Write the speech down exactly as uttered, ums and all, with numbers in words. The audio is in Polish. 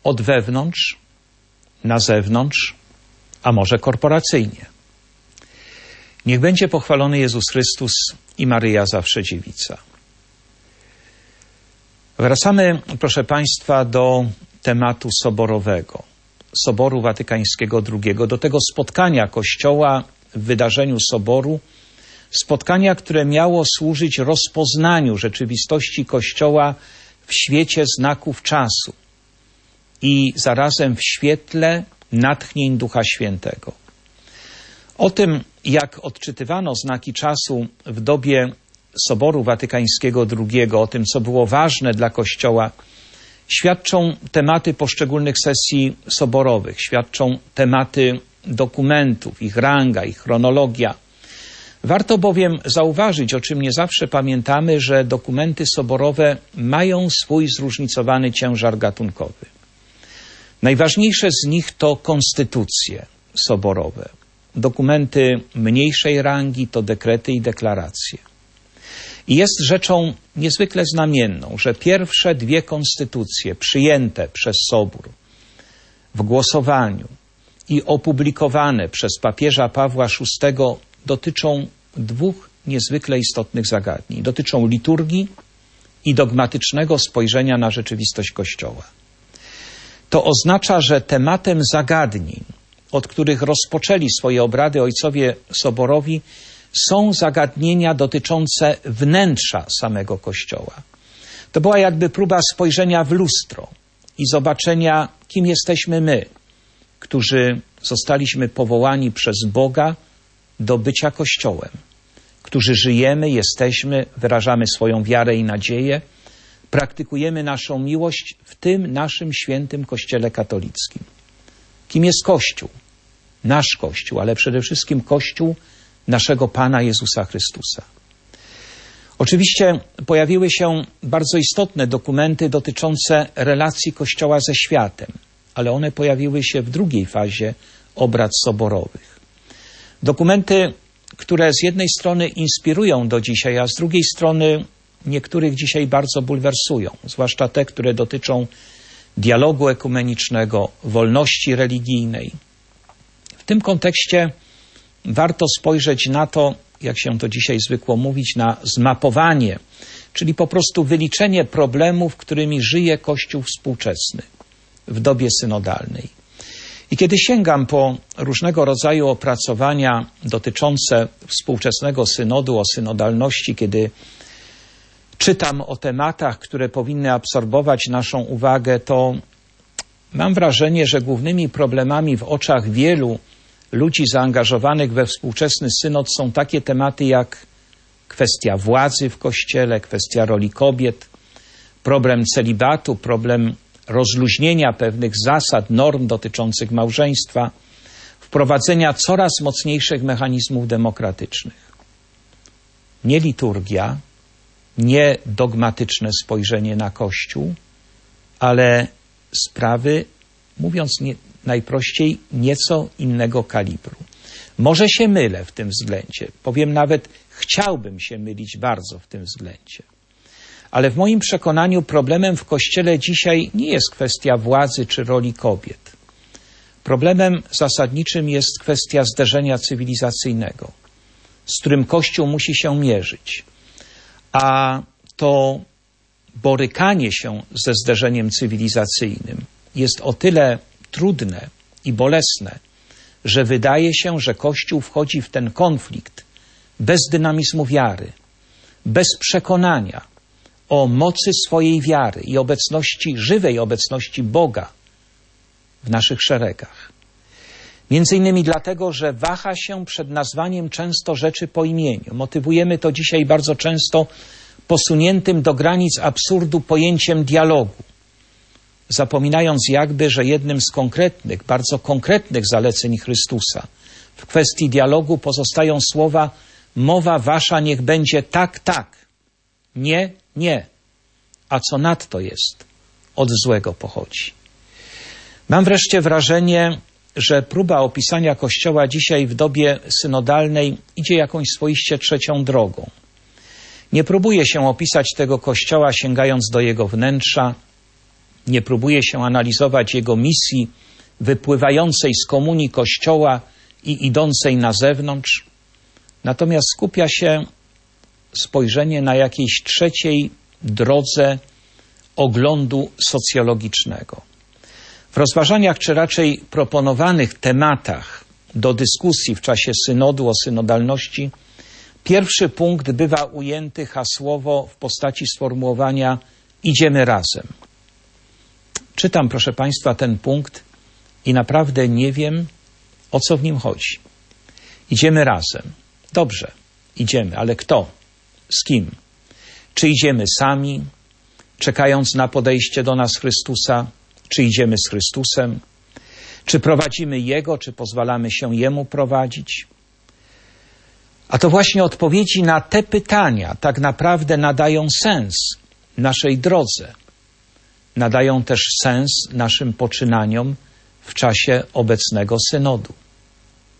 od wewnątrz, na zewnątrz, a może korporacyjnie. Niech będzie pochwalony Jezus Chrystus i Maryja Zawsze Dziewica. Wracamy, proszę Państwa, do tematu soborowego, Soboru Watykańskiego drugiego, do tego spotkania Kościoła w wydarzeniu Soboru, spotkania, które miało służyć rozpoznaniu rzeczywistości Kościoła w świecie znaków czasu i zarazem w świetle natchnień Ducha Świętego. O tym, jak odczytywano znaki czasu w dobie Soboru Watykańskiego drugiego, o tym, co było ważne dla Kościoła, świadczą tematy poszczególnych sesji soborowych, świadczą tematy dokumentów, ich ranga, ich chronologia. Warto bowiem zauważyć, o czym nie zawsze pamiętamy, że dokumenty soborowe mają swój zróżnicowany ciężar gatunkowy. Najważniejsze z nich to konstytucje soborowe. Dokumenty mniejszej rangi to dekrety i deklaracje. I jest rzeczą niezwykle znamienną, że pierwsze dwie konstytucje przyjęte przez Sobór w głosowaniu i opublikowane przez papieża Pawła szóstego dotyczą dwóch niezwykle istotnych zagadnień. Dotyczą liturgii i dogmatycznego spojrzenia na rzeczywistość Kościoła. To oznacza, że tematem zagadnień, od których rozpoczęli swoje obrady ojcowie soborowi, są zagadnienia dotyczące wnętrza samego Kościoła. To była jakby próba spojrzenia w lustro i zobaczenia, kim jesteśmy my, którzy zostaliśmy powołani przez Boga do bycia Kościołem, którzy żyjemy, jesteśmy, wyrażamy swoją wiarę i nadzieję, praktykujemy naszą miłość w tym naszym świętym Kościele katolickim. Kim jest Kościół? Nasz Kościół, ale przede wszystkim Kościół naszego Pana Jezusa Chrystusa. Oczywiście pojawiły się bardzo istotne dokumenty dotyczące relacji Kościoła ze światem, ale one pojawiły się w drugiej fazie obrad soborowych. Dokumenty, które z jednej strony inspirują do dzisiaj, a z drugiej strony niektórych dzisiaj bardzo bulwersują, zwłaszcza te, które dotyczą dialogu ekumenicznego, wolności religijnej. W tym kontekście warto spojrzeć na to, jak się to dzisiaj zwykło mówić, na zmapowanie, czyli po prostu wyliczenie problemów, którymi żyje Kościół współczesny w dobie synodalnej. I kiedy sięgam po różnego rodzaju opracowania dotyczące współczesnego synodu, o synodalności, kiedy czytam o tematach, które powinny absorbować naszą uwagę, to mam wrażenie, że głównymi problemami w oczach wielu ludzi zaangażowanych we współczesny synod są takie tematy jak kwestia władzy w Kościele, kwestia roli kobiet, problem celibatu, problem rozluźnienia pewnych zasad, norm dotyczących małżeństwa, wprowadzenia coraz mocniejszych mechanizmów demokratycznych. Nie liturgia, nie dogmatyczne spojrzenie na Kościół, ale sprawy, mówiąc nie, najprościej, nieco innego kalibru. Może się mylę w tym względzie, powiem nawet, chciałbym się mylić bardzo w tym względzie. Ale w moim przekonaniu problemem w Kościele dzisiaj nie jest kwestia władzy czy roli kobiet. Problemem zasadniczym jest kwestia zderzenia cywilizacyjnego, z którym Kościół musi się mierzyć. A to borykanie się ze zderzeniem cywilizacyjnym jest o tyle trudne i bolesne, że wydaje się, że Kościół wchodzi w ten konflikt bez dynamizmu wiary, bez przekonania o mocy swojej wiary i obecności, żywej obecności Boga w naszych szeregach. Między innymi dlatego, że waha się przed nazwaniem często rzeczy po imieniu. Motywujemy to dzisiaj bardzo często posuniętym do granic absurdu pojęciem dialogu, zapominając jakby, że jednym z konkretnych, bardzo konkretnych zaleceń Chrystusa w kwestii dialogu pozostają słowa: mowa wasza niech będzie tak, tak, nie, nie, a co nadto jest, od złego pochodzi. Mam wreszcie wrażenie, że próba opisania Kościoła dzisiaj w dobie synodalnej idzie jakąś swoiście trzecią drogą. Nie próbuje się opisać tego Kościoła sięgając do jego wnętrza, nie próbuje się analizować jego misji wypływającej z komunii Kościoła i idącej na zewnątrz, natomiast skupia się spojrzenie na jakiejś trzeciej drodze oglądu socjologicznego. W rozważaniach, czy raczej proponowanych tematach do dyskusji w czasie synodu o synodalności, pierwszy punkt bywa ujęty hasłowo w postaci sformułowania idziemy razem. Czytam, proszę Państwa, ten punkt i naprawdę nie wiem, o co w nim chodzi. Idziemy razem. Dobrze, idziemy, ale kto? Z kim? Czy idziemy sami, czekając na podejście do nas Chrystusa? Czy idziemy z Chrystusem? Czy prowadzimy Jego, czy pozwalamy się Jemu prowadzić? A to właśnie odpowiedzi na te pytania tak naprawdę nadają sens naszej drodze. Nadają też sens naszym poczynaniom w czasie obecnego synodu.